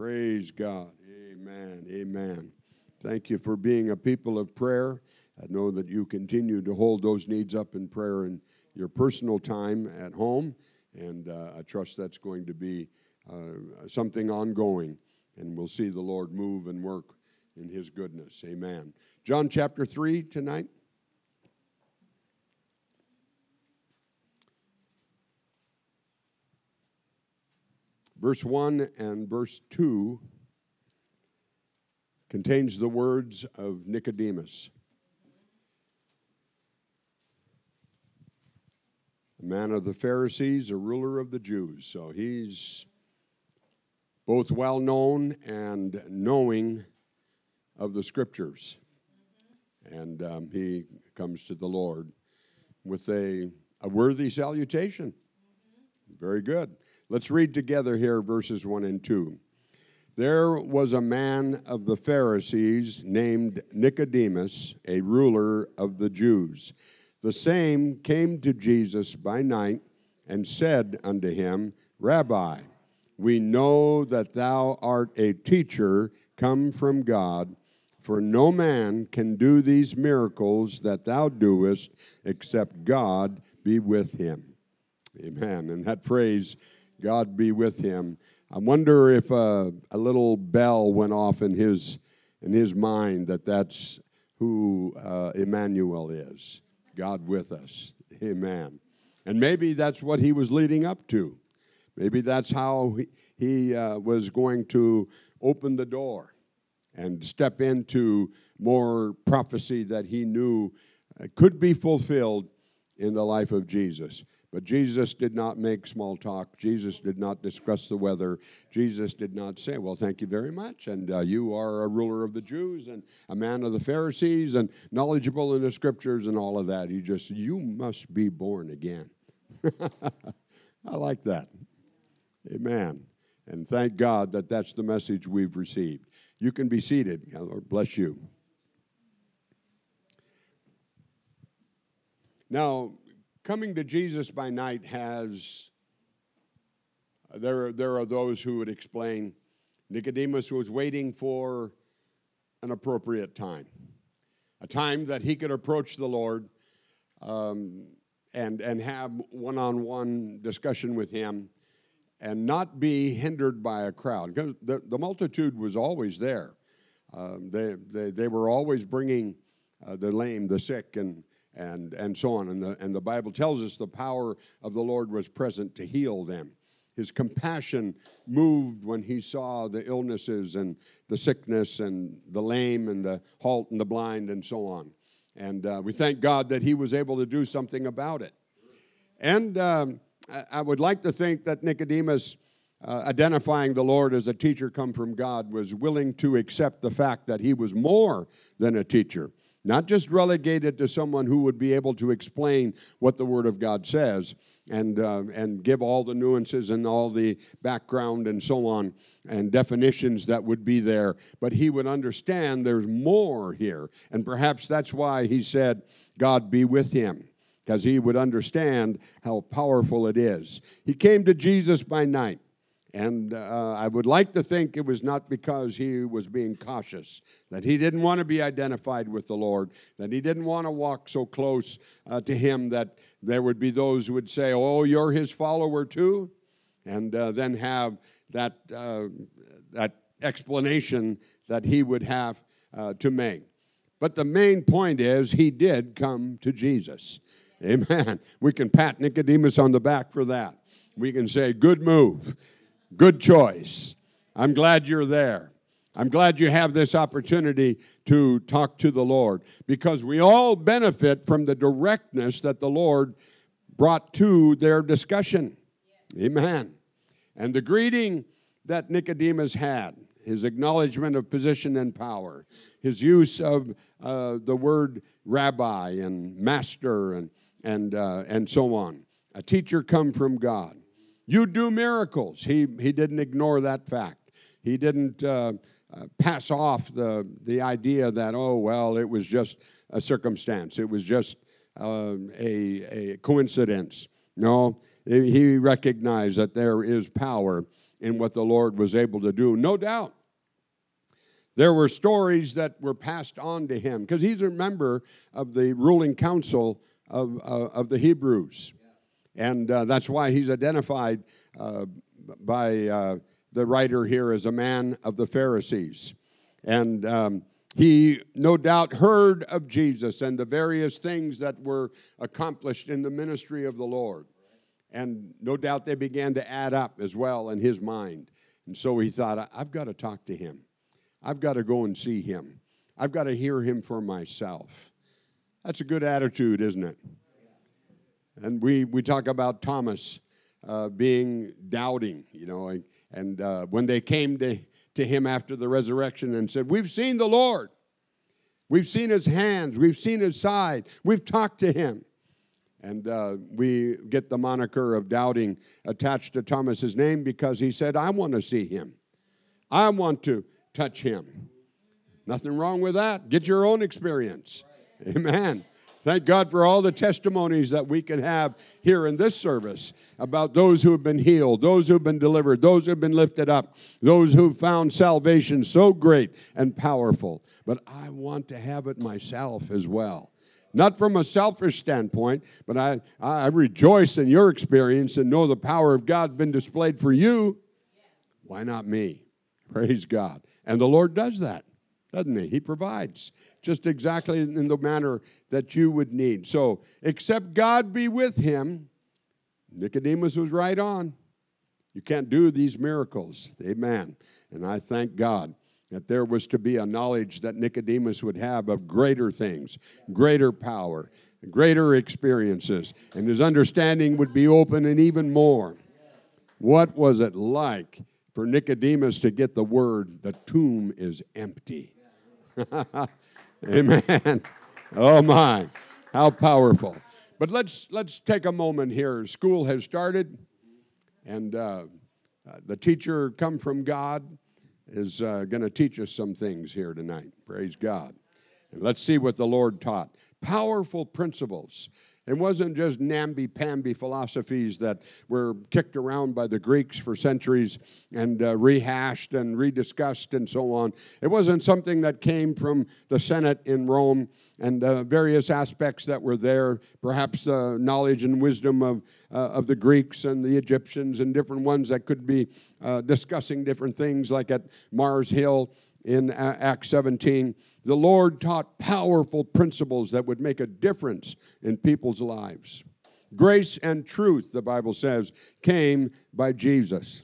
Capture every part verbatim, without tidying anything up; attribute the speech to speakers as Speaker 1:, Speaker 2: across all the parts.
Speaker 1: Praise God. Amen. Amen. Thank you for being a people of prayer. I know that you continue to hold those needs up in prayer in your personal time at home, and uh, I trust that's going to be uh, something ongoing, and we'll see the Lord move and work in His goodness. Amen. John chapter three tonight. Verse one and verse two contains the words of Nicodemus, a man of the Pharisees, a ruler of the Jews. So he's both well known and knowing of the Scriptures. And um, he comes to the Lord with a, a worthy salutation. Very good. Let's read together here verses one and two. There was a man of the Pharisees named Nicodemus, a ruler of the Jews. The same came to Jesus by night and said unto him, Rabbi, we know that thou art a teacher come from God, for no man can do these miracles that thou doest except God be with him. Amen. And that phrase, God be with him, I wonder if uh, a little bell went off in his in his mind that that's who uh, Emmanuel is, God with us. Amen. And maybe that's what he was leading up to. Maybe that's how he, he uh, was going to open the door and step into more prophecy that he knew uh, could be fulfilled in the life of Jesus. But Jesus did not make small talk. Jesus did not discuss the weather. Jesus did not say, well, thank you very much, and uh, you are a ruler of the Jews and a man of the Pharisees and knowledgeable in the Scriptures and all of that. He just, you must be born again. I like that. Amen. And thank God that that's the message we've received. You can be seated. Lord bless you. Now, coming to Jesus by night has, there, there are those who would explain Nicodemus was waiting for an appropriate time, a time that he could approach the Lord um, and, and have one-on-one discussion with him and not be hindered by a crowd. Because the, the multitude was always there. Um, they, they, they were always bringing uh, the lame, the sick, and And and so on. And the, and the Bible tells us the power of the Lord was present to heal them. His compassion moved when he saw the illnesses and the sickness and the lame and the halt and the blind and so on. And uh, we thank God that he was able to do something about it. And um, I, I would like to think that Nicodemus, uh, identifying the Lord as a teacher come from God, was willing to accept the fact that he was more than a teacher. Not just relegated to someone who would be able to explain what the Word of God says and uh, and give all the nuances and all the background and so on and definitions that would be there. But he would understand there's more here. And perhaps that's why he said, God be with him, because he would understand how powerful it is. He came to Jesus by night. And uh, I would like to think it was not because he was being cautious, that he didn't want to be identified with the Lord, that he didn't want to walk so close uh, to him that there would be those who would say, oh, you're his follower too? And uh, then have that, uh, that explanation that he would have uh, to make. But the main point is he did come to Jesus. Amen. We can pat Nicodemus on the back for that. We can say, good move. Good choice. I'm glad you're there. I'm glad you have this opportunity to talk to the Lord, because we all benefit from the directness that the Lord brought to their discussion. Yes. Amen. And the greeting that Nicodemus had, his acknowledgement of position and power, his use of uh, the word rabbi and master and, and, uh, and so on. A teacher come from God. You do miracles. He he didn't ignore that fact. He didn't uh, uh, pass off the, the idea that, oh, well, it was just a circumstance. It was just uh, a, a coincidence. No, he recognized that there is power in what the Lord was able to do. No doubt. There were stories that were passed on to him because he's a member of the ruling council of, uh, of the Hebrews. And uh, that's why he's identified uh, by uh, the writer here as a man of the Pharisees. And um, he no doubt heard of Jesus and the various things that were accomplished in the ministry of the Lord. And no doubt they began to add up as well in his mind. And so he thought, I've got to talk to him. I've got to go and see him. I've got to hear him for myself. That's a good attitude, isn't it? And we, we talk about Thomas uh, being doubting, you know, and, and uh, when they came to, to him after the resurrection and said, we've seen the Lord. We've seen his hands. We've seen his side. We've talked to him. And uh, we get the moniker of doubting attached to Thomas's name because he said, I want to see him. I want to touch him. Nothing wrong with that. Get your own experience. Amen. Thank God for all the testimonies that we can have here in this service about those who have been healed, those who have been delivered, those who have been lifted up, those who have found salvation so great and powerful. But I want to have it myself as well. Not from a selfish standpoint, but I, I rejoice in your experience and know the power of God been displayed for you. Why not me? Praise God. And the Lord does that, doesn't he? He provides just exactly in the manner that you would need. So, except God be with him, Nicodemus was right on. You can't do these miracles. Amen. And I thank God that there was to be a knowledge that Nicodemus would have of greater things, greater power, greater experiences, and his understanding would be open and even more. What was it like for Nicodemus to get the word, the tomb is empty? Amen. Oh my, how powerful. But let's let's take a moment here. School has started, and uh, uh, the teacher come from God is uh, going to teach us some things here tonight. Praise God. And let's see what the Lord taught. Powerful principles. It wasn't just namby-pamby philosophies that were kicked around by the Greeks for centuries and uh, rehashed and rediscussed and so on. It wasn't something that came from the Senate in Rome and uh, various aspects that were there, perhaps uh, knowledge and wisdom of, uh, of the Greeks and the Egyptians and different ones that could be uh, discussing different things like at Mars Hill in Acts seventeen. The Lord taught powerful principles that would make a difference in people's lives. Grace and truth, the Bible says, came by Jesus.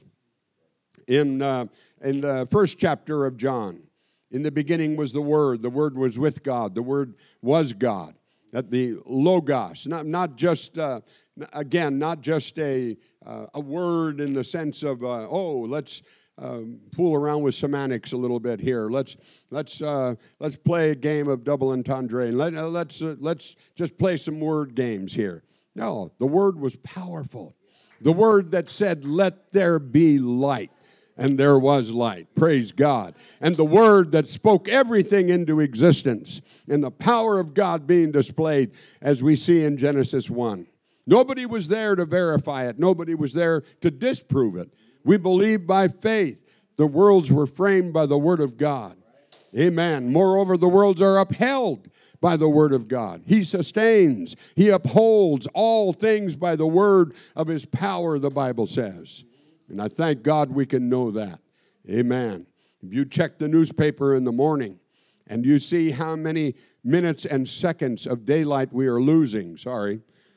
Speaker 1: In, uh, in the first chapter of John, in the beginning was the Word. The Word was with God. The Word was God. That the Logos, not, not just, uh, again, not just a, uh, a word in the sense of, uh, oh, let's... Um, fool around with semantics a little bit here. Let's let's uh, let's play a game of double entendre. And let, uh, let's uh, let's just play some word games here. No, the word was powerful. The word that said, "Let there be light," and there was light. Praise God. And the word that spoke everything into existence, and the power of God being displayed, as we see in Genesis one. Nobody was there to verify it. Nobody was there to disprove it. We believe by faith. The worlds were framed by the Word of God. Amen. Moreover, the worlds are upheld by the Word of God. He sustains, He upholds all things by the word of His power, the Bible says. And I thank God we can know that. Amen. If you check the newspaper in the morning and you see how many minutes and seconds of daylight we are losing, sorry,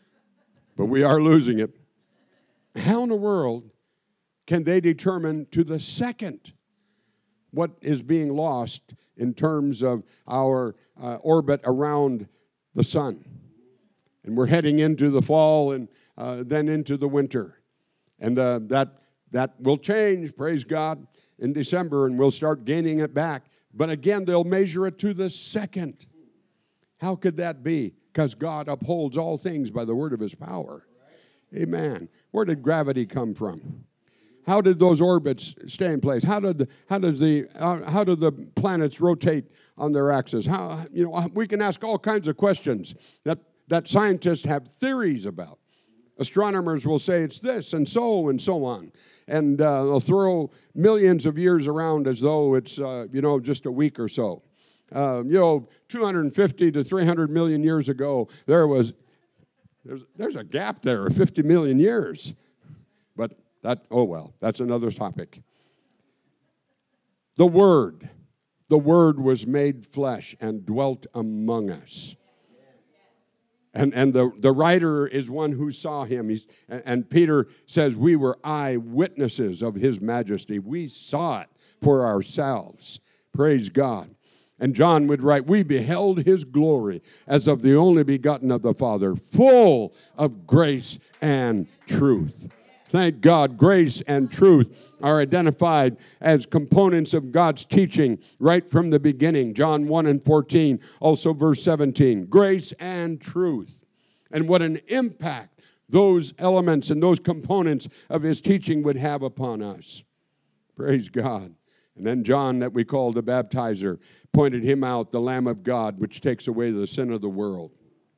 Speaker 1: but we are losing it. How in the world can they determine to the second what is being lost in terms of our uh, orbit around the sun? And we're heading into the fall and uh, then into the winter. And uh, that, that will change, praise God, in December, and we'll start gaining it back. But again, they'll measure it to the second. How could that be? Because God upholds all things by the word of His power. Amen. Where did gravity come from? How did those orbits stay in place? How did the, how does the uh, how do the planets rotate on their axis? How, you know, we can ask all kinds of questions that, that scientists have theories about. Astronomers will say it's this and so and so on. And uh, they'll throw millions of years around as though it's, uh, you know, just a week or so. Uh, you know, two hundred fifty to three hundred million years ago, there was, there's, there's a gap there of fifty million years. But that, oh well, that's another topic. The Word, the Word was made flesh and dwelt among us. And, and the, the writer is one who saw him. He's, and Peter says, we were eyewitnesses of his majesty. We saw it for ourselves. Praise God. And John would write, we beheld his glory as of the only begotten of the Father, full of grace and truth. Thank God, grace and truth are identified as components of God's teaching right from the beginning. John one and fourteen, also verse seventeen, grace and truth. And what an impact those elements and those components of his teaching would have upon us. Praise God. And then John, that we call the baptizer, pointed him out, the Lamb of God, which takes away the sin of the world.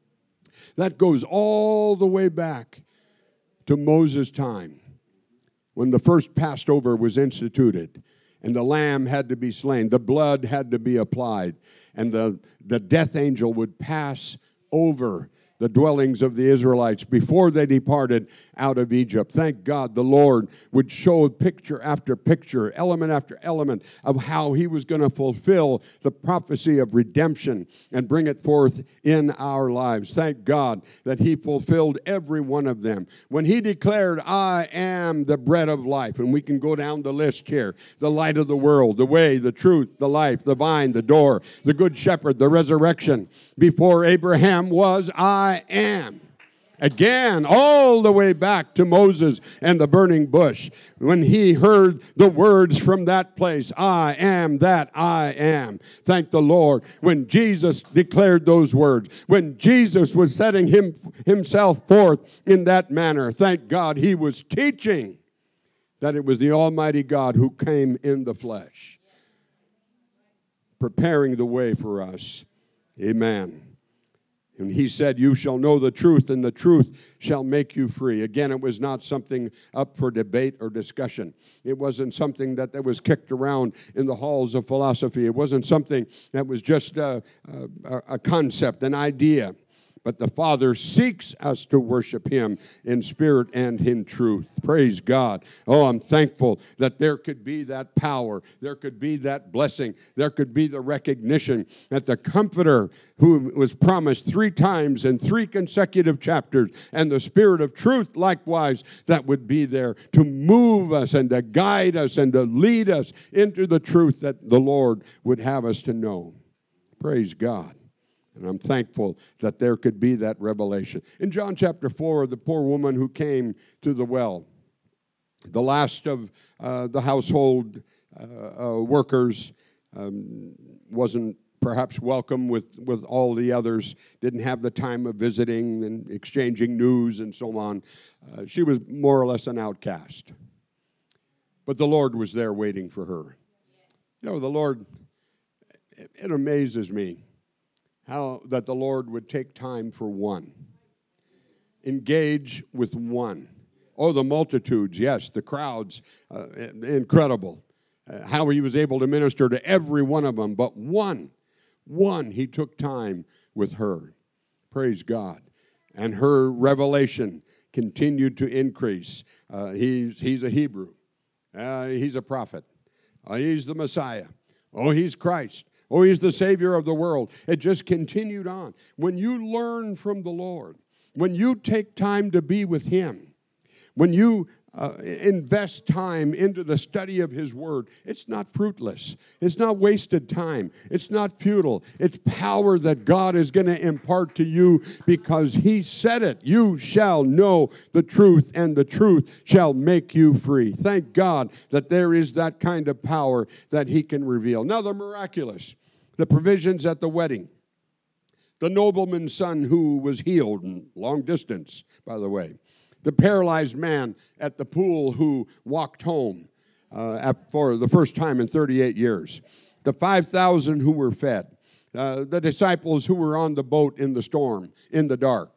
Speaker 1: That goes all the way back to Moses' time, when the first Passover was instituted, and the lamb had to be slain, the blood had to be applied, and the, the death angel would pass over the dwellings of the Israelites before they departed out of Egypt. Thank God the Lord would show picture after picture, element after element of how he was going to fulfill the prophecy of redemption and bring it forth in our lives. Thank God that he fulfilled every one of them. When he declared, I am the bread of life, and we can go down the list here, the light of the world, the way, the truth, the life, the vine, the door, the good shepherd, the resurrection. Before Abraham was, I I am. Again, all the way back to Moses and the burning bush, when he heard the words from that place, I am that I am. Thank the Lord. When Jesus declared those words, when Jesus was setting him, himself forth in that manner, thank God he was teaching that it was the Almighty God who came in the flesh, preparing the way for us. Amen. And he said, you shall know the truth, and the truth shall make you free. Again, it was not something up for debate or discussion. It wasn't something that, that was kicked around in the halls of philosophy. It wasn't something that was just a, a, a concept, an idea. But the Father seeks us to worship him in spirit and in truth. Praise God. Oh, I'm thankful that there could be that power. There could be that blessing. There could be the recognition that the Comforter, who was promised three times in three consecutive chapters, and the Spirit of truth likewise, that would be there to move us and to guide us and to lead us into the truth that the Lord would have us to know. Praise God. And I'm thankful that there could be that revelation. In John chapter four, the poor woman who came to the well, the last of uh, the household uh, uh, workers, um, wasn't perhaps welcome with, with all the others, didn't have the time of visiting and exchanging news and so on. Uh, she was more or less an outcast. But the Lord was there waiting for her. You know, the Lord, it, it amazes me how that the Lord would take time for one. Engage with one. Oh, the multitudes, yes, the crowds, uh, incredible. Uh, how he was able to minister to every one of them, but one, one, he took time with her. Praise God. And her revelation continued to increase. Uh, he's, he's a Hebrew. Uh, he's a prophet. Uh, he's the Messiah. Oh, he's Christ. Oh, he's the Savior of the world. It just continued on. When you learn from the Lord, when you take time to be with him, when you uh, invest time into the study of his word, it's not fruitless. It's not wasted time. It's not futile. It's power that God is going to impart to you because he said it. You shall know the truth, and the truth shall make you free. Thank God that there is that kind of power that he can reveal. Now, the miraculous, the provisions at the wedding, the nobleman's son who was healed, long distance, by the way, the paralyzed man at the pool who walked home uh, for the first time in thirty-eight years, the five thousand who were fed, uh, the disciples who were on the boat in the storm, in the dark,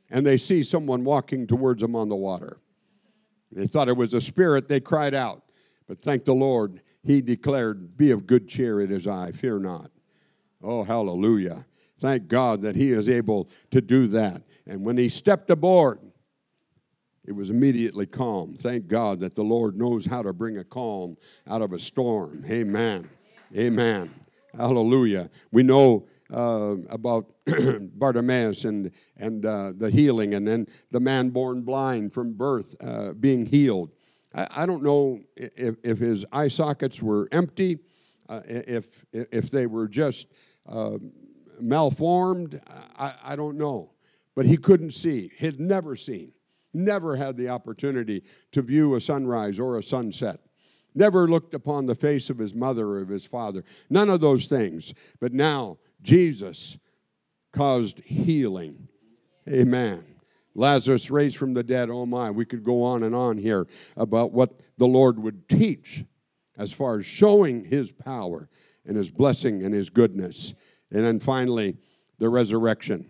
Speaker 1: and they see someone walking towards them on the water. They thought it was a spirit. They cried out. But thank the Lord, he declared, be of good cheer, it is I, fear not. Oh, hallelujah. Thank God that he is able to do that. And when he stepped aboard, it was immediately calm. Thank God that the Lord knows how to bring a calm out of a storm. Amen. Amen. Hallelujah. We know uh, about Bartimaeus and, and uh, the healing, and then the man born blind from birth uh, being healed. I, I don't know if, if his eye sockets were empty, uh, if, if they were just uh, malformed. I, I don't know. But he couldn't see. He'd never seen. Never had the opportunity to view a sunrise or a sunset. Never looked upon the face of his mother or of his father. None of those things. But now, Jesus caused healing. Amen. Lazarus raised from the dead. Oh my, we could go on and on here about what the Lord would teach as far as showing his power and his blessing and his goodness. And then finally, the resurrection.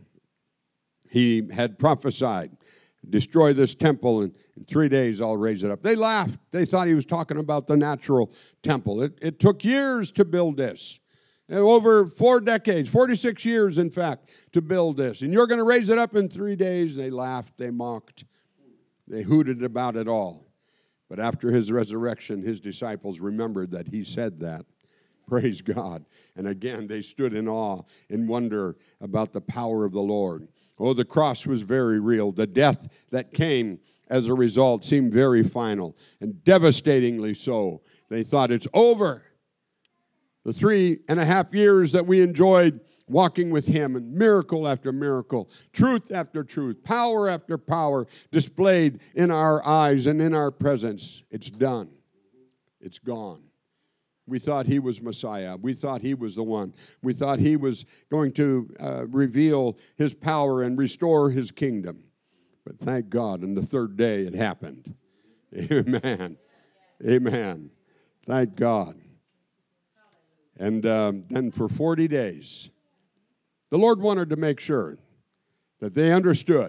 Speaker 1: He had prophesied, destroy this temple, and in three days I'll raise it up. They laughed. They thought he was talking about the natural temple. It, it took years to build this. Over four decades, forty-six years, in fact, to build this. And you're going to raise it up in three days. They laughed. They mocked. They hooted about it all. But after his resurrection, his disciples remembered that he said that. Praise God. And again, they stood in awe, in wonder about the power of the Lord. Oh, the cross was very real. The death that came as a result seemed very final and devastatingly so. They thought it's over. The three and a half years that we enjoyed walking with him, and miracle after miracle, truth after truth, power after power displayed in our eyes and in our presence, it's done. It's gone. We thought he was Messiah. We thought he was the one. We thought he was going to uh, reveal his power and restore his kingdom. But thank God, on the third day it happened. Amen. Amen. Thank God. And um, then for forty days, the Lord wanted to make sure that they understood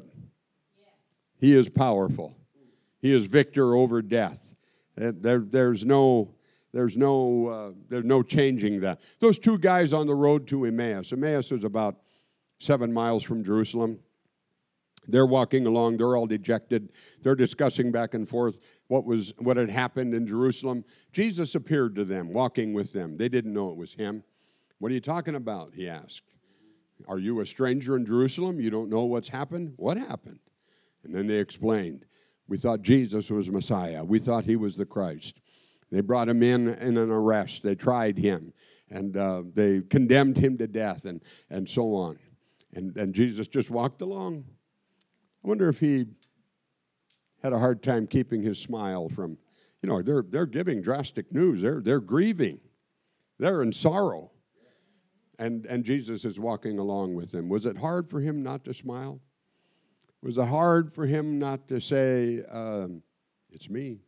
Speaker 1: he is powerful. He is victor over death. There, there's no... There's no, uh, there's no changing that. Those two guys on the road to Emmaus. Emmaus is about seven miles from Jerusalem. They're walking along. They're all dejected. They're discussing back and forth what was what had happened in Jerusalem. Jesus appeared to them, walking with them. They didn't know it was him. What are you talking about? He asked. Are you a stranger in Jerusalem? You don't know what's happened? What happened? And then they explained. We thought Jesus was Messiah. We thought he was the Christ. They brought him in in an arrest. They tried him, and uh, they condemned him to death, and, and so on. And, and Jesus just walked along. I wonder if he had a hard time keeping his smile from, you know, they're, they're giving drastic news. They're, they're grieving. They're in sorrow. And, and Jesus is walking along with them. Was it hard for him not to smile? Was it hard for him not to say, um, it's me?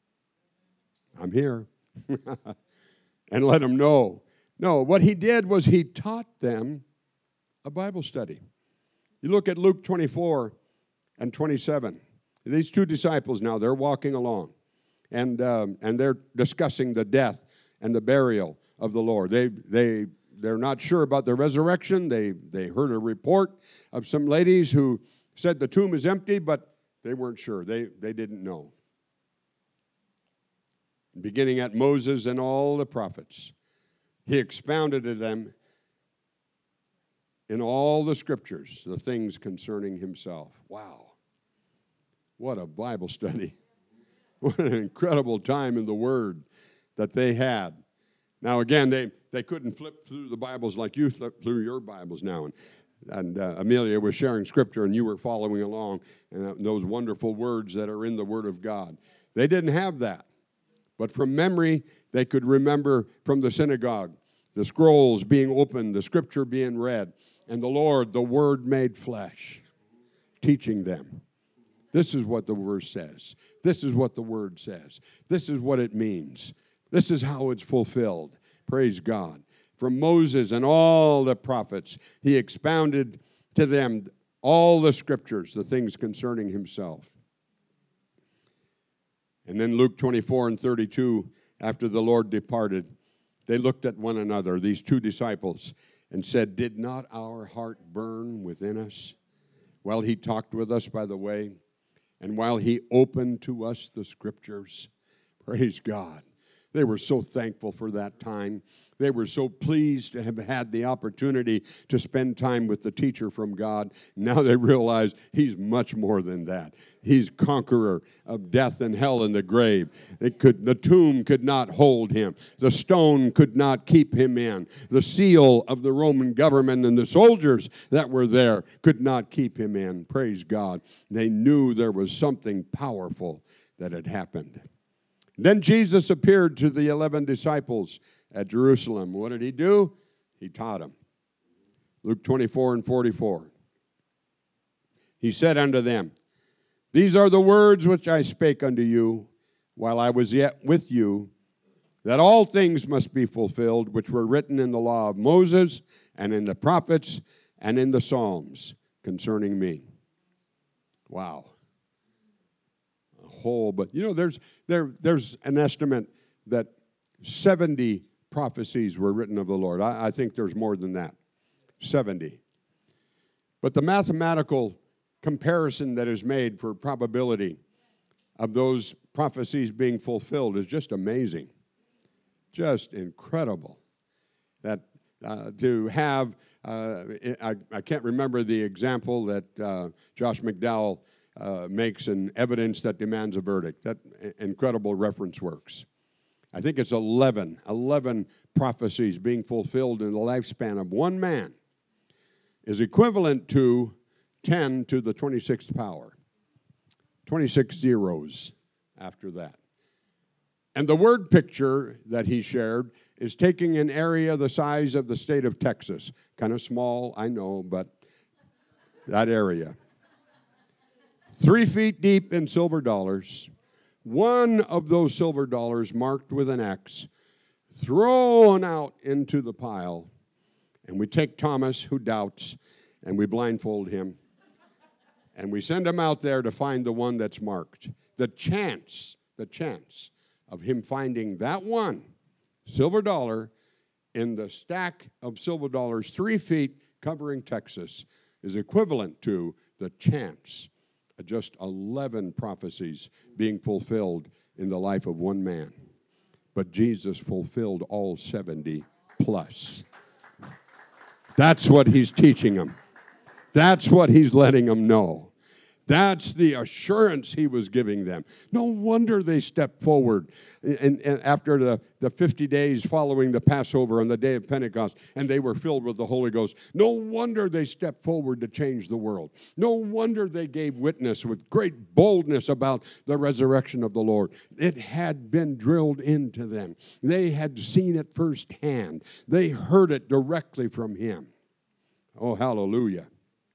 Speaker 1: I'm here. And let them know. No, what he did was he taught them a Bible study. You look at Luke twenty-four and twenty-seven. These two disciples now, they're walking along. And, um, and they're discussing the death and the burial of the Lord. They, they, they're not sure about the resurrection. They, they heard a report of some ladies who said the tomb is empty, but they weren't sure. They, they didn't know. Beginning at Moses and all the prophets, he expounded to them in all the scriptures the things concerning himself. Wow. What a Bible study. What an incredible time in the Word that they had. Now, again, they, they couldn't flip through the Bibles like you flip through your Bibles now. And, and uh, Amelia was sharing scripture, and you were following along, and those wonderful words that are in the Word of God. They didn't have that. But from memory, they could remember from the synagogue, the scrolls being opened, the scripture being read, and the Lord, the Word made flesh, teaching them. This is what the Word says. This is what the Word says. This is what it means. This is how it's fulfilled. Praise God. From Moses and all the prophets, he expounded to them all the scriptures, the things concerning himself. And then Luke twenty-four and thirty-two, after the Lord departed, they looked at one another, these two disciples, and said, "Did not our heart burn within us while he talked with us by the way, and while he opened to us the scriptures?" Praise God. They were so thankful for that time. They were so pleased to have had the opportunity to spend time with the teacher from God. Now they realize he's much more than that. He's conqueror of death and hell and the grave. It could, the tomb could not hold him. The stone could not keep him in. The seal of the Roman government and the soldiers that were there could not keep him in. Praise God. They knew there was something powerful that had happened. Then Jesus appeared to the eleven disciples at Jerusalem. What did he do? He taught them. Luke twenty-four and forty-four. He said unto them, "These are the words which I spake unto you while I was yet with you, that all things must be fulfilled which were written in the law of Moses and in the prophets and in the Psalms concerning me." Wow. Whole, but you know, there's there there's an estimate that seventy prophecies were written of the Lord. I, I think there's more than that, seventy. But the mathematical comparison that is made for probability of those prophecies being fulfilled is just amazing, just incredible. That uh, to have, uh, I, I can't remember the example that uh, Josh McDowell Uh, makes an evidence that demands a verdict. That incredible reference works. I think it's eleven, eleven prophecies being fulfilled in the lifespan of one man is equivalent to ten to the twenty-sixth power. twenty-six zeros after that. And the word picture that he shared is taking an area the size of the state of Texas. Kind of small, I know, but that area. Three feet deep in silver dollars, one of those silver dollars marked with an X, thrown out into the pile, and we take Thomas, who doubts, and we blindfold him, and we send him out there to find the one that's marked. The chance, the chance of him finding that one silver dollar in the stack of silver dollars three feet covering Texas is equivalent to the chance just eleven prophecies being fulfilled in the life of one man. But Jesus fulfilled all seventy plus. That's what he's teaching them. That's what he's letting them know. That's the assurance he was giving them. No wonder they stepped forward and, and after the, the fifty days following the Passover on the day of Pentecost, and they were filled with the Holy Ghost. No wonder they stepped forward to change the world. No wonder they gave witness with great boldness about the resurrection of the Lord. It had been drilled into them. They had seen it firsthand. They heard it directly from him. Oh, hallelujah.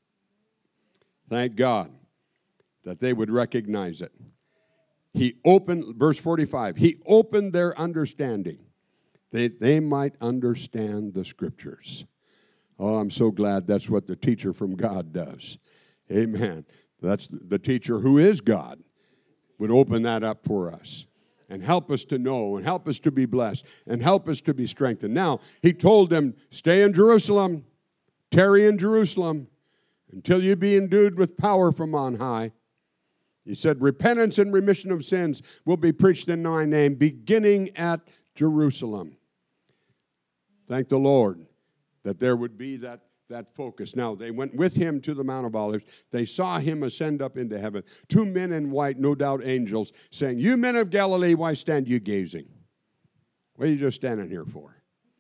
Speaker 1: Thank God that they would recognize it. He opened, verse forty-five, he opened their understanding, that they might understand the scriptures. Oh, I'm so glad that's what the teacher from God does. Amen. That's the teacher who is God would open that up for us and help us to know and help us to be blessed and help us to be strengthened. Now, he told them, stay in Jerusalem, tarry in Jerusalem until you be endued with power from on high. He said, repentance and remission of sins will be preached in my name, beginning at Jerusalem. Thank the Lord that there would be that, that focus. Now, they went with him to the Mount of Olives. They saw him ascend up into heaven. Two men in white, no doubt angels, saying, you men of Galilee, why stand you gazing? What are you just standing here for?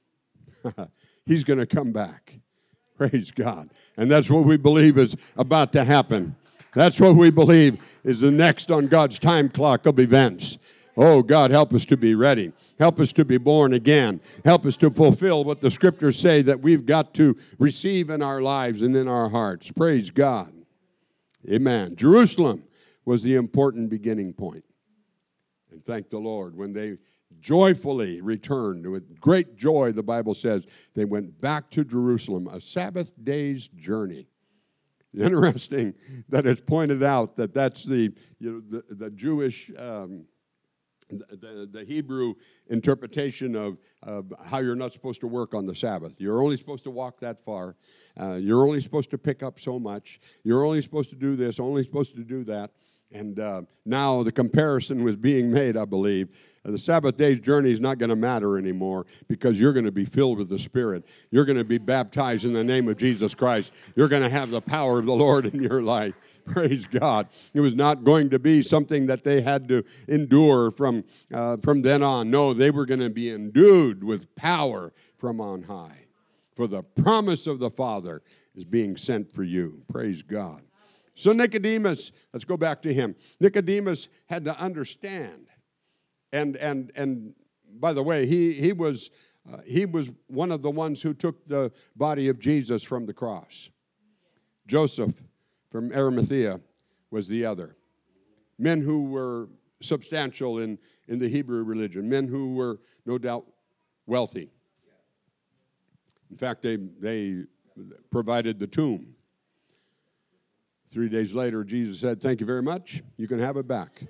Speaker 1: He's going to come back. Praise God. And that's what we believe is about to happen. That's what we believe is the next on God's time clock of events. Oh, God, help us to be ready. Help us to be born again. Help us to fulfill what the scriptures say that we've got to receive in our lives and in our hearts. Praise God. Amen. Jerusalem was the important beginning point. And thank the Lord, when they joyfully returned, with great joy, the Bible says, they went back to Jerusalem, a Sabbath day's journey. Interesting that it's pointed out that that's the, you know, the, the Jewish, um, the, the, the Hebrew interpretation of, of how you're not supposed to work on the Sabbath. You're only supposed to walk that far. Uh, you're only supposed to pick up so much. You're only supposed to do this, only supposed to do that. And uh, now the comparison was being made, I believe. Uh, the Sabbath day's journey is not going to matter anymore because you're going to be filled with the Spirit. You're going to be baptized in the name of Jesus Christ. You're going to have the power of the Lord in your life. Praise God. It was not going to be something that they had to endure from, uh, from then on. No, they were going to be endued with power from on high. For the promise of the Father is being sent for you. Praise God. So Nicodemus, let's go back to him. Nicodemus had to understand. And and and by the way, he he was uh, he was one of the ones who took the body of Jesus from the cross. Joseph from Arimathea was the other. Men who were substantial in, in the Hebrew religion, men who were no doubt wealthy. In fact, they they provided the tomb. Three days later, Jesus said, "Thank you very much. You can have it back."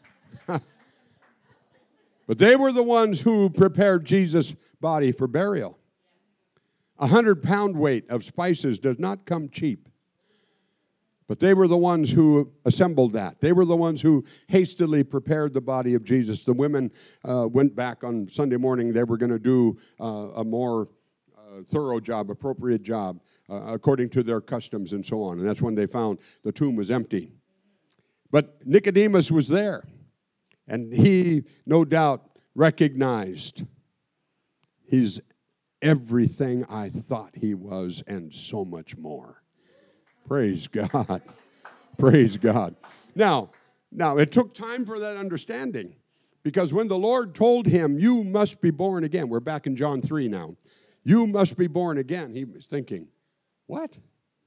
Speaker 1: But they were the ones who prepared Jesus' body for burial. A hundred pound weight of spices does not come cheap. But they were the ones who assembled that. They were the ones who hastily prepared the body of Jesus. The women uh, went back on Sunday morning. They were going to do uh, a more uh, thorough job, appropriate job, uh, according to their customs and so on. And that's when they found the tomb was empty. But Nicodemus was there. And he, no doubt, recognized he's everything I thought he was and so much more. Praise God. Praise God. Now, now, it took time for that understanding, because when the Lord told him, "You must be born again," we're back in John three now, "You must be born again," he was thinking, what?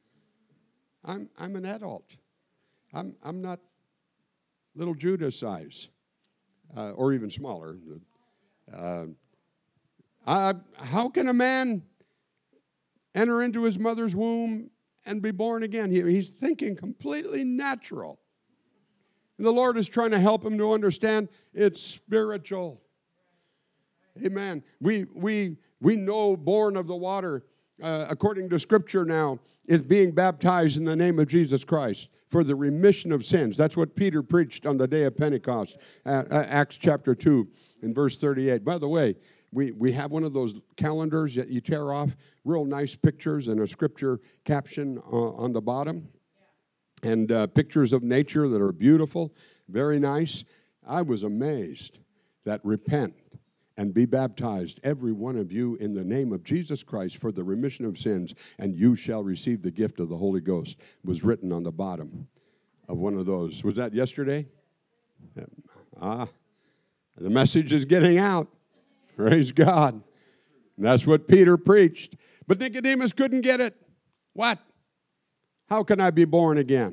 Speaker 1: I'm, I'm an adult. I'm, I'm not little Judah size. Uh, or even smaller. Uh, I, how can a man enter into his mother's womb and be born again? He, he's thinking completely natural. And the Lord is trying to help him to understand it's spiritual. Amen. We, we, we know born of the water, uh, according to Scripture now, is being baptized in the name of Jesus Christ for the remission of sins. That's what Peter preached on the day of Pentecost, uh, uh, Acts chapter two in verse thirty-eight. By the way, we, we have one of those calendars that you tear off, real nice pictures and a scripture caption uh, on the bottom, and uh, pictures of nature that are beautiful, very nice. I was amazed that repent and be baptized, every one of you, in the name of Jesus Christ for the remission of sins, and you shall receive the gift of the Holy Ghost, was written on the bottom of one of those. Was that yesterday? Ah, the message is getting out. Praise God. And that's what Peter preached. But Nicodemus couldn't get it. What? How can I be born again?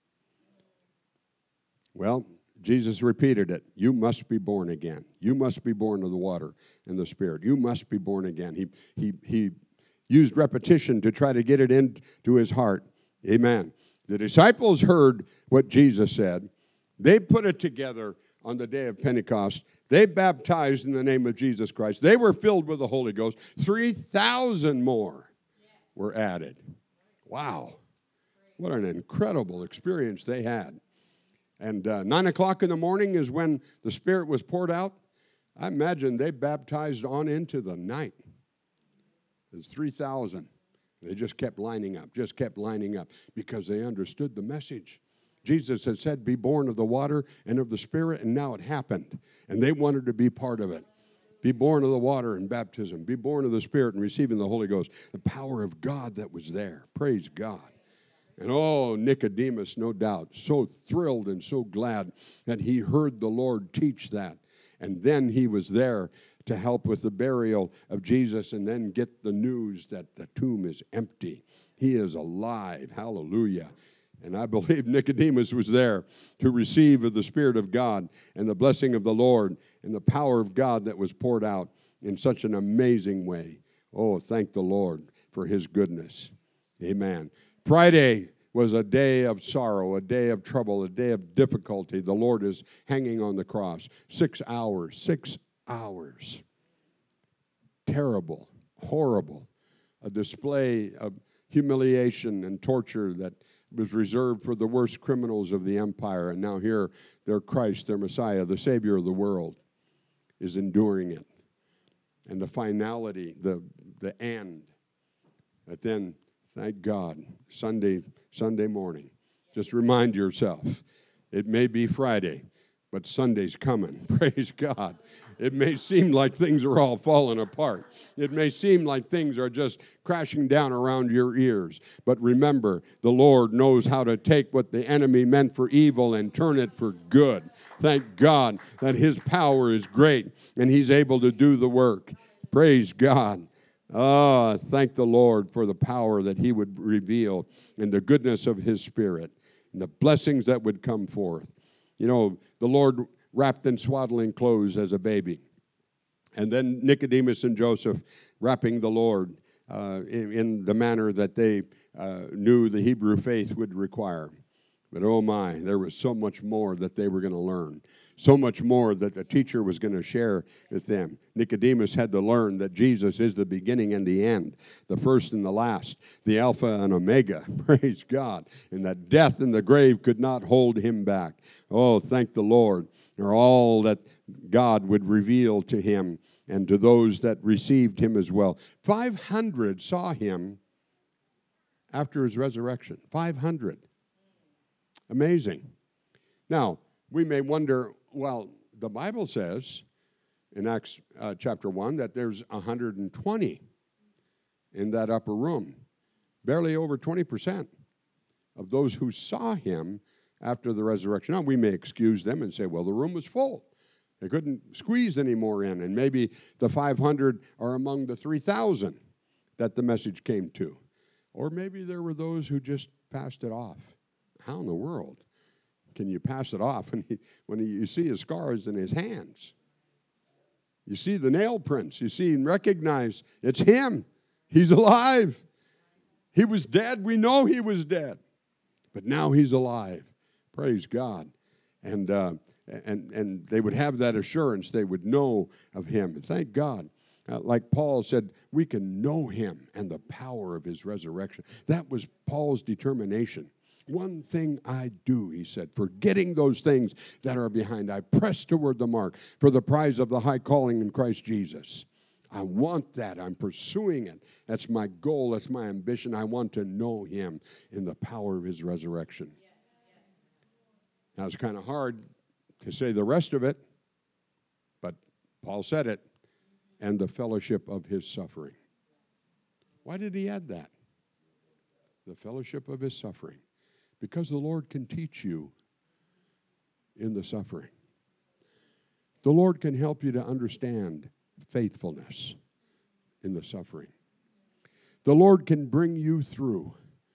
Speaker 1: Well, Jesus repeated it. You must be born again. You must be born of the water and the Spirit. You must be born again. He, he, he used repetition to try to get it into his heart. Amen. The disciples heard what Jesus said. They put it together on the day of Pentecost. They baptized in the name of Jesus Christ. They were filled with the Holy Ghost. three thousand more were added. Wow. What an incredible experience they had. And uh, nine o'clock in the morning is when the Spirit was poured out. I imagine they baptized on into the night. There's three thousand. They just kept lining up, just kept lining up, because they understood the message. Jesus had said, "Be born of the water and of the Spirit," and now it happened. And they wanted to be part of it. Be born of the water and baptism. Be born of the Spirit and receiving the Holy Ghost. The power of God that was there. Praise God. And oh, Nicodemus, no doubt, so thrilled and so glad that he heard the Lord teach that. And then he was there to help with the burial of Jesus and then get the news that the tomb is empty. He is alive. Hallelujah. And I believe Nicodemus was there to receive of the Spirit of God and the blessing of the Lord and the power of God that was poured out in such an amazing way. Oh, thank the Lord for his goodness. Amen. Friday, was a day of sorrow, a day of trouble, a day of difficulty. The Lord is hanging on the cross. Six hours, six hours. Terrible, horrible. A display of humiliation and torture that was reserved for the worst criminals of the empire. And now here, their Christ, their Messiah, the Savior of the world, is enduring it. And the finality, the, the end. But then, thank God, Sunday, Sunday morning, just remind yourself, it may be Friday, but Sunday's coming. Praise God. It may seem like things are all falling apart. It may seem like things are just crashing down around your ears. But remember, the Lord knows how to take what the enemy meant for evil and turn it for good. Thank God that his power is great and he's able to do the work. Praise God. Ah, thank the Lord for the power that he would reveal and the goodness of his Spirit and the blessings that would come forth. You know, the Lord wrapped in swaddling clothes as a baby. And then Nicodemus and Joseph wrapping the Lord uh, in, in the manner that they uh, knew the Hebrew faith would require. But oh my, there was so much more that they were going to learn. So much more that the teacher was going to share with them. Nicodemus had to learn that Jesus is the beginning and the end, the first and the last, the Alpha and Omega. Praise God. And that death and the grave could not hold him back. Oh, thank the Lord for all that God would reveal to him and to those that received him as well. five hundred saw him after his resurrection. five hundred. Amazing. Now, we may wonder, well, the Bible says in Acts uh, chapter one that there's one hundred twenty in that upper room. Barely over twenty percent of those who saw him after the resurrection. Now, we may excuse them and say, well, the room was full. They couldn't squeeze any more in. And maybe the five hundred are among the three thousand that the message came to. Or maybe there were those who just passed it off. How in the world can you pass it off when, he, when he, you see his scars in his hands? You see the nail prints. You see and recognize it's him. He's alive. He was dead. We know he was dead. But now he's alive. Praise God. And, uh, and, and they would have that assurance. They would know of him. And thank God. Uh, like Paul said, we can know him and the power of his resurrection. That was Paul's determination. One thing I do, he said, forgetting those things that are behind, I press toward the mark for the prize of the high calling in Christ Jesus. I want that. I'm pursuing it. That's my goal. That's my ambition. I want to know him in the power of his resurrection. Yes, yes. Now, it's kind of hard to say the rest of it, but Paul said it, and the fellowship of his suffering. Why did he add that? The fellowship of his suffering. Because the Lord can teach you in the suffering. The Lord can help you to understand faithfulness in the suffering. The Lord can bring you through.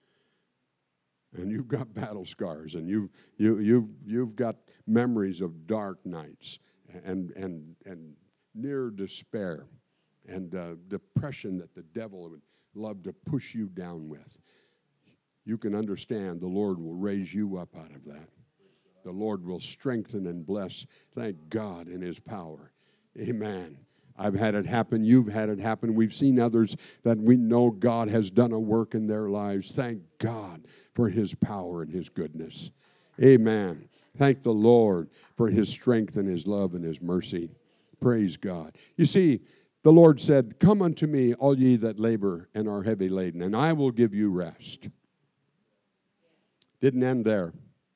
Speaker 1: And you've got battle scars, and you, you, you, you've got memories of dark nights and, and, and near despair and uh, depression that the devil would love to push you down with. You can understand the Lord will raise you up out of that. The Lord will strengthen and bless, thank God, in his power. Amen. I've had it happen. You've had it happen. We've seen others that we know God has done a work in their lives. Thank God for his power and his goodness. Amen. Thank the Lord for his strength and his love and his mercy. Praise God. You see, the Lord said, come unto me, all ye that labor and are heavy laden, and I will give you rest. Didn't end there.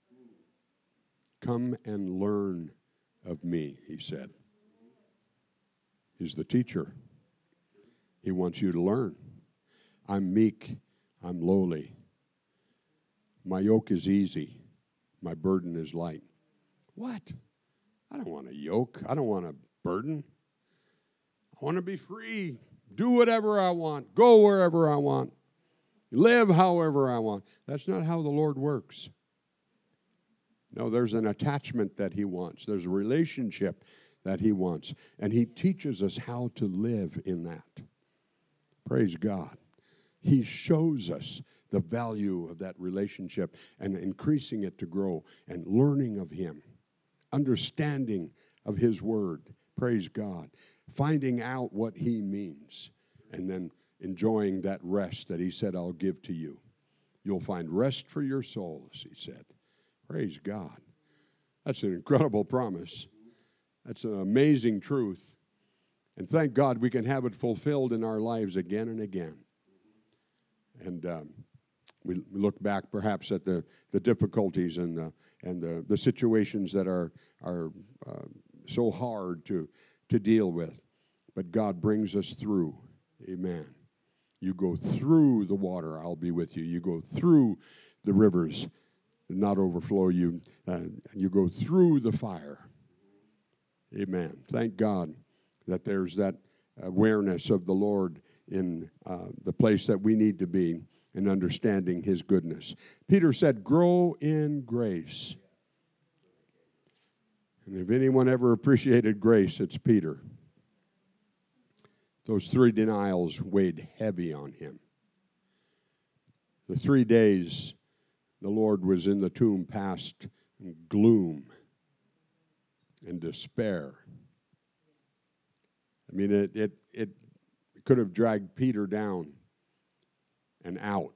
Speaker 1: Come and learn of me, he said. He's the teacher. He wants you to learn. I'm meek. I'm lowly. My yoke is easy. My burden is light. What? I don't want a yoke. I don't want a burden. I want to be free. Do whatever I want. Go wherever I want. Live however I want. That's not how the Lord works. No, there's an attachment that he wants. There's a relationship that he wants. And he teaches us how to live in that. Praise God. He shows us the value of that relationship and increasing it to grow and learning of Him, understanding of His Word, praise God, finding out what He means, and then enjoying that rest that He said, I'll give to you. You'll find rest for your souls, He said. Praise God. That's an incredible promise. That's an amazing truth. And thank God we can have it fulfilled in our lives again and again. And um, we look back perhaps at the, the difficulties and the, and the, the situations that are, are uh, so hard to, to deal with. But God brings us through. Amen. You go through the water, I'll be with you. You go through the rivers, not overflow you. Uh, you go through the fire. Amen. Thank God that there's that awareness of the Lord in uh, the place that we need to be in understanding His goodness. Peter said, grow in grace. And if anyone ever appreciated grace, it's Peter. Those three denials weighed heavy on him. The three days the Lord was in the tomb passed in gloom and despair. I mean, it, it, it could have dragged Peter down and out.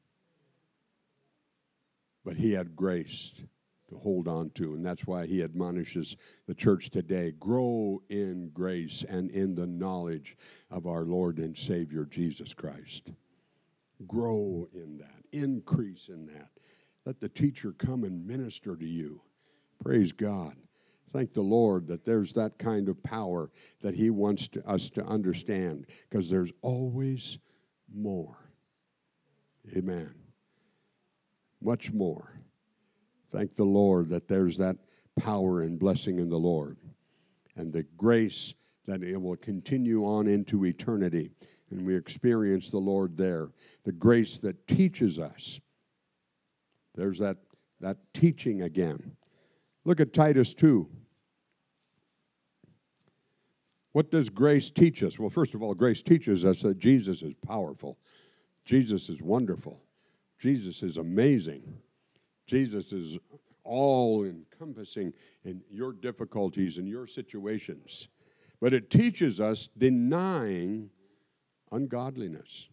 Speaker 1: But he had grace to hold on to, and that's why he admonishes the church today, grow in grace and in the knowledge of our Lord and Savior, Jesus Christ. Grow in that. Increase in that. Let the teacher come and minister to you. Praise God. Thank the Lord that there's that kind of power that He wants to, us to understand, because there's always more. Amen. Much more. Thank the Lord that there's that power and blessing in the Lord, and the grace that it will continue on into eternity, and we experience the Lord there. The grace that teaches us. There's that, that teaching again. Look at Titus two. What does grace teach us? Well, first of all, grace teaches us that Jesus is powerful. Jesus is wonderful. Jesus is amazing. Jesus is all-encompassing in your difficulties and your situations. But it teaches us denying ungodliness,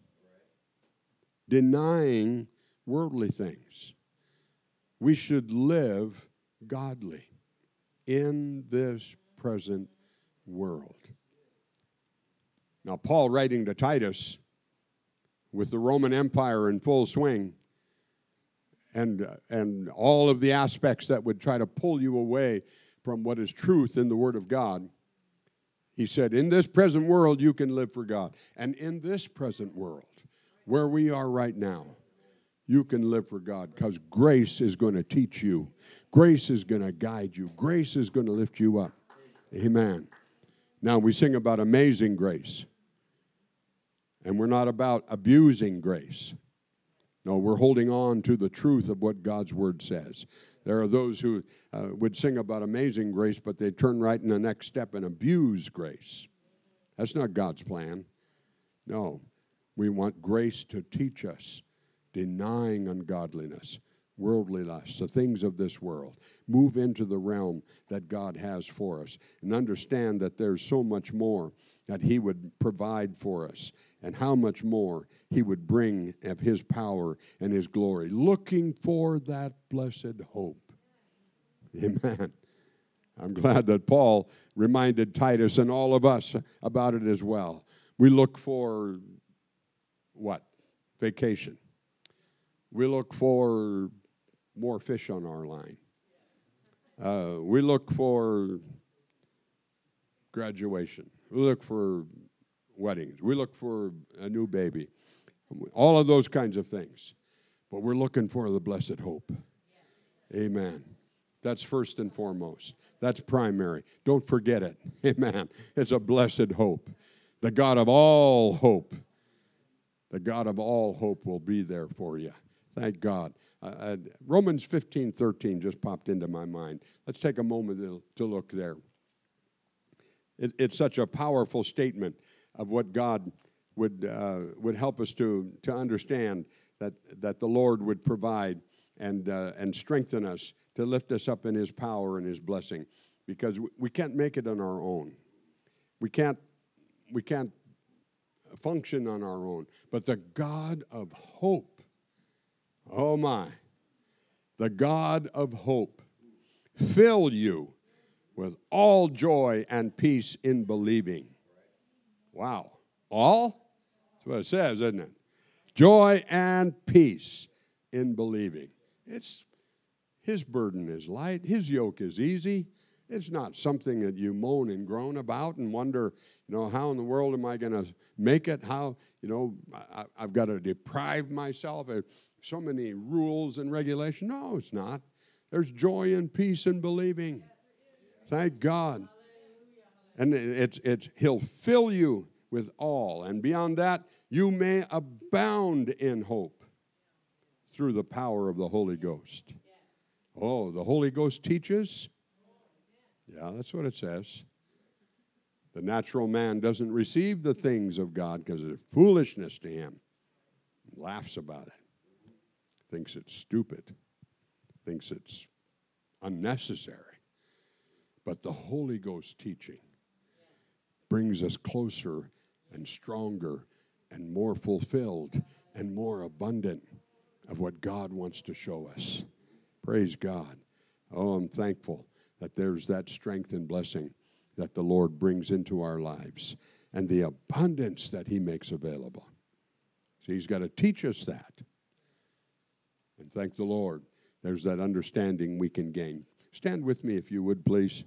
Speaker 1: denying worldly things. We should live godly in this present world. Now, Paul, writing to Titus, with the Roman Empire in full swing, and, uh, and all of the aspects that would try to pull you away from what is truth in the Word of God, he said, in this present world, you can live for God. And in this present world, where we are right now, you can live for God, because grace is going to teach you. Grace is going to guide you. Grace is going to lift you up. Amen. Now, we sing about amazing grace. And we're not about abusing grace. No, we're holding on to the truth of what God's Word says. There are those who uh, would sing about amazing grace, but they turn right in the next step and abuse grace. That's not God's plan. No, we want grace to teach us, denying ungodliness, worldly lusts, the things of this world. Move into the realm that God has for us and understand that there's so much more that He would provide for us, and how much more He would bring of His power and His glory, looking for that blessed hope. Amen. I'm glad that Paul reminded Titus and all of us about it as well. We look for what? Vacation. We look for more fish on our line. Uh, we look for graduation. We look for weddings. We look for a new baby. All of those kinds of things. But we're looking for the blessed hope. Yes. Amen. That's first and foremost. That's primary. Don't forget it. Amen. It's a blessed hope. The God of all hope. The God of all hope will be there for you. Thank God. Uh, Romans fifteen thirteen just popped into my mind. Let's take a moment to, to look there. It, it's such a powerful statement of what God would uh, would help us to to understand that that the Lord would provide and uh, and strengthen us to lift us up in His power and His blessing, because we can't make it on our own. We can't we can't function on our own. But the God of hope, oh my, the God of hope, fill you with all joy and peace in believing. Wow. All? That's what it says, isn't it? Joy and peace in believing. It's His burden is light. His yoke is easy. It's not something that you moan and groan about and wonder, you know, how in the world am I going to make it? How, you know, I, I've got to deprive myself of so many rules and regulations. No, it's not. There's joy and peace in believing. Thank God. And it's, it's, He'll fill you with all. And beyond that, you may abound in hope through the power of the Holy Ghost. Oh, the Holy Ghost teaches? Yeah, that's what it says. The natural man doesn't receive the things of God because it's foolishness to him. He laughs about it. Thinks it's stupid. Thinks it's unnecessary. But the Holy Ghost teaching brings us closer and stronger and more fulfilled and more abundant of what God wants to show us. Praise God. Oh, I'm thankful that there's that strength and blessing that the Lord brings into our lives and the abundance that He makes available. So He's got to teach us that. And thank the Lord, there's that understanding we can gain. Stand with me if you would, please.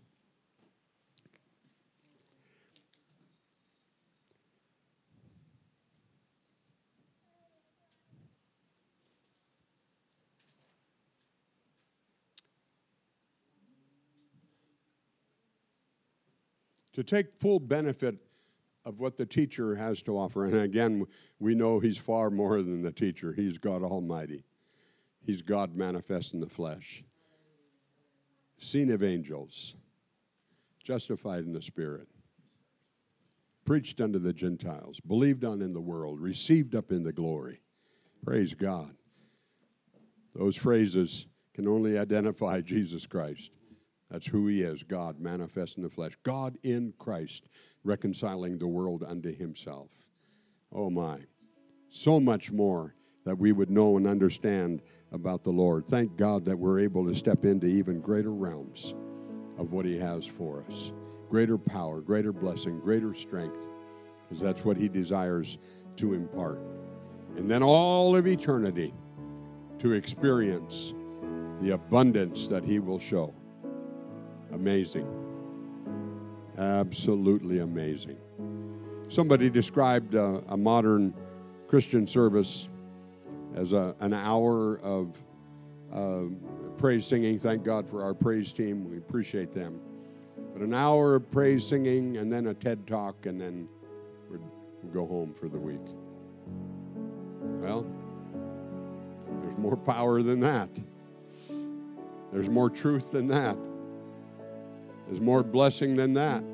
Speaker 1: To take full benefit of what the teacher has to offer. And again, we know He's far more than the teacher. He's God Almighty. He's God manifest in the flesh. Seen of angels. Justified in the Spirit. Preached unto the Gentiles. Believed on in the world. Received up in the glory. Praise God. Those phrases can only identify Jesus Christ. That's who He is, God manifest in the flesh. God in Christ, reconciling the world unto Himself. Oh my, so much more that we would know and understand about the Lord. Thank God that we're able to step into even greater realms of what He has for us. Greater power, greater blessing, greater strength, because that's what He desires to impart. And then all of eternity to experience the abundance that He will show. Amazing. Absolutely amazing. Somebody described uh, a modern Christian service as a, an hour of uh, praise singing. Thank God for our praise team. We appreciate them. But an hour of praise singing and then a TED Talk, and then we'd go home for the week. Well, there's more power than that. There's more truth than that. There's more blessing than that.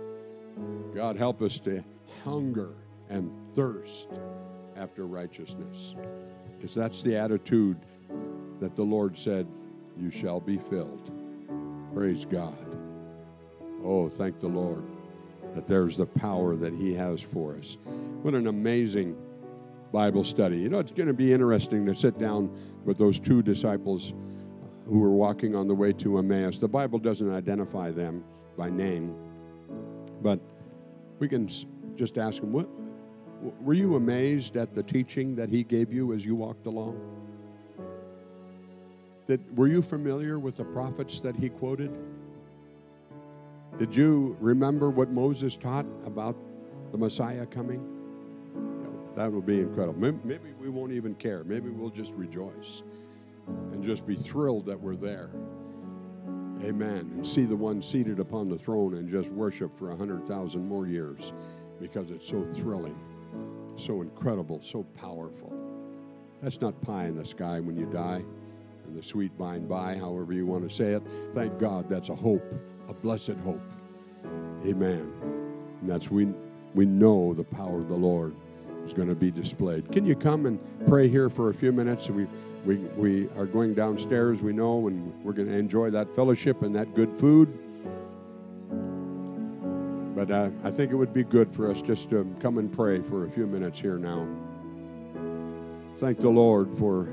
Speaker 1: God help us to hunger and thirst after righteousness, because that's the attitude that the Lord said, you shall be filled. Praise God. Oh, thank the Lord that there's the power that He has for us. What an amazing Bible study. You know, it's going to be interesting to sit down with those two disciples who were walking on the way to Emmaus. The Bible doesn't identify them by name, but we can just ask them, what, were you amazed at the teaching that He gave you as you walked along? Did, were you familiar with the prophets that He quoted? Did you remember what Moses taught about the Messiah coming? You know, that would be incredible. Maybe, maybe we won't even care. Maybe we'll just rejoice and just be thrilled that we're there. Amen. And see the one seated upon the throne and just worship for a hundred thousand more years, because it's so thrilling, so incredible, so powerful. That's not pie in the sky when you die, and the sweet by and by, however you want to say it. Thank God that's a hope, a blessed hope. Amen. And that's we we know the power of the Lord is going to be displayed. Can you come and pray here for a few minutes? We, we, we are going downstairs, we know, and we're going to enjoy that fellowship and that good food. But uh, I think it would be good for us just to come and pray for a few minutes here now. Thank the Lord for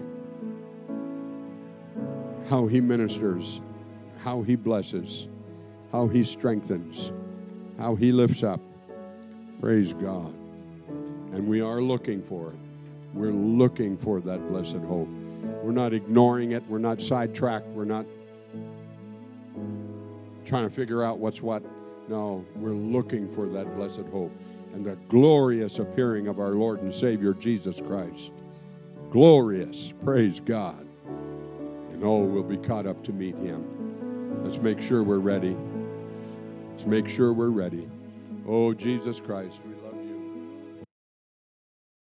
Speaker 1: how He ministers, how He blesses, how He strengthens, how He lifts up. Praise God. And we are looking for it. We're looking for that blessed hope. We're not ignoring it. We're not sidetracked. We're not trying to figure out what's what. No, we're looking for that blessed hope and the glorious appearing of our Lord and Savior, Jesus Christ. Glorious. Praise God. And oh, we'll be caught up to meet Him. Let's make sure we're ready. Let's make sure we're ready. Oh, Jesus Christ.